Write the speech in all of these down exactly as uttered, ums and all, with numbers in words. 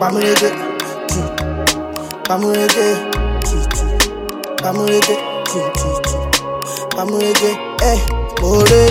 Pamurege, Pamurege, Pamurege, Pamurege, eh, Bore,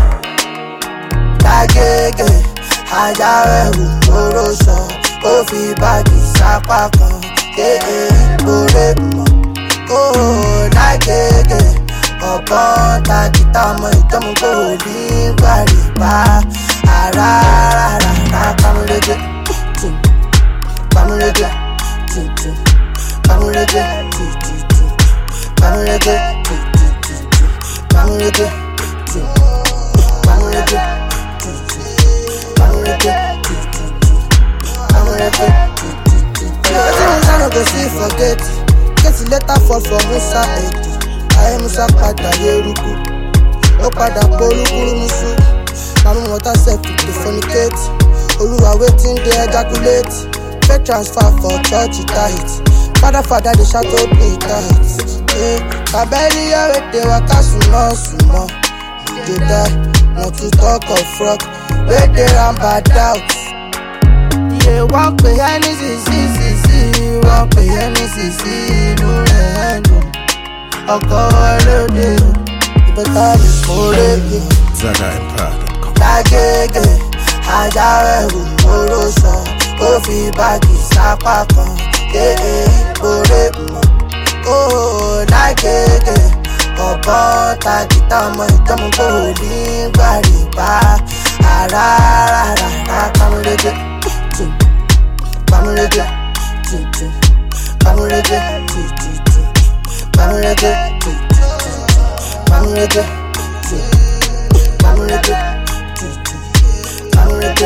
Tagege, Hajarewu, Oroso, Ofi Bagi, Sapakan, eh, eh, Bore, oh, Tagege, Ọ̀pọ̀ tàkìtà ọmọ ìtọ́mú kò ní gbàrìbá, ara, ara, ara, Pamurege. Pamurege, Pamurege, Pamurege, Pamurege, Pamurege, Pamurege, Pamurege. Wetin Musa no go see forget, get the letter fall for Musa head. Ayé Musa padà yeruku, ó padà polúkúrú musu. Mama water sef to dey fornicate, Olúwa wetin dey ejaculate. Fake transfer for church tight. Father, father, they shout out me tight. Eh, Kabeli away they waka sumo sumo. They die, not to talk of frog. Where they ran bad out. Yeah, walk pay any see see see see. Walk pay any see see. No hand. Oko alone. You better be more. Zaga Empire dot com. Tagege, Hajarewu, Oroso. Ofi Bagi, Sapakan, eh, eh, Bore, oh, Tagege, Ọ̀pọ̀ tàkìtà ọmọ ìtọ́mú kò ní gbàrìbá, ara, ara, ara, Pamurege, Pamurege, Pamurege, Pamurege, Pamurege, Pamurege, Pamurege.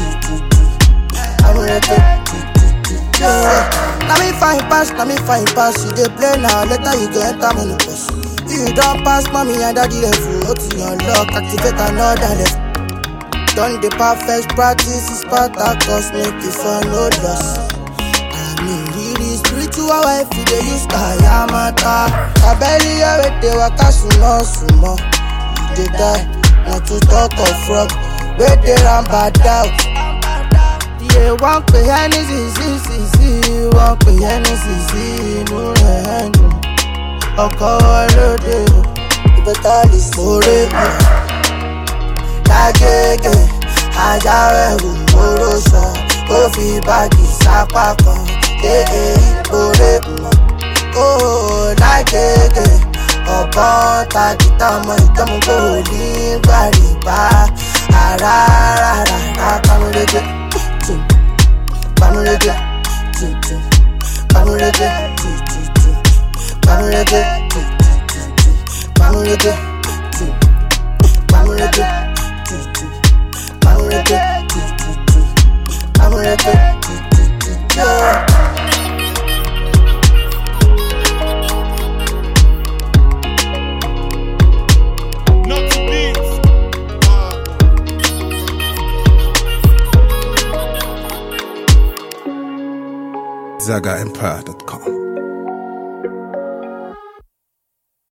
Now me fine pass, now me fine pass. You dey play now, later you go enter menopause. If you don't pass, mommy and daddy level, out to your luck, activate another level. Done the perfect practice, is Spartacus, make it for no loss. I mean, really spiritual wife, you dey use Kayamata. Kabeli away they waka sumo sumo. You dey die, not to talk of frog. Where they ran bad out. Yeah, one pay any see see see see, one pay any see see, no hand. Oko alone, you better listen more. Tagege, Hajarewu, Oroso, Ofi Bagi, Sapakan, eh eh, Bore, oh, Tagege, Ọ̀pọ̀ tàkìtà ọmọ ìtọ́mú kò ní gbàrìbá, ara, ara, ara, Pamurege. Pamurege, Pamurege, Pamurege, Pamurege, Pamurege, Pamurege, Pamurege, yeah. Zaga Empire dot com.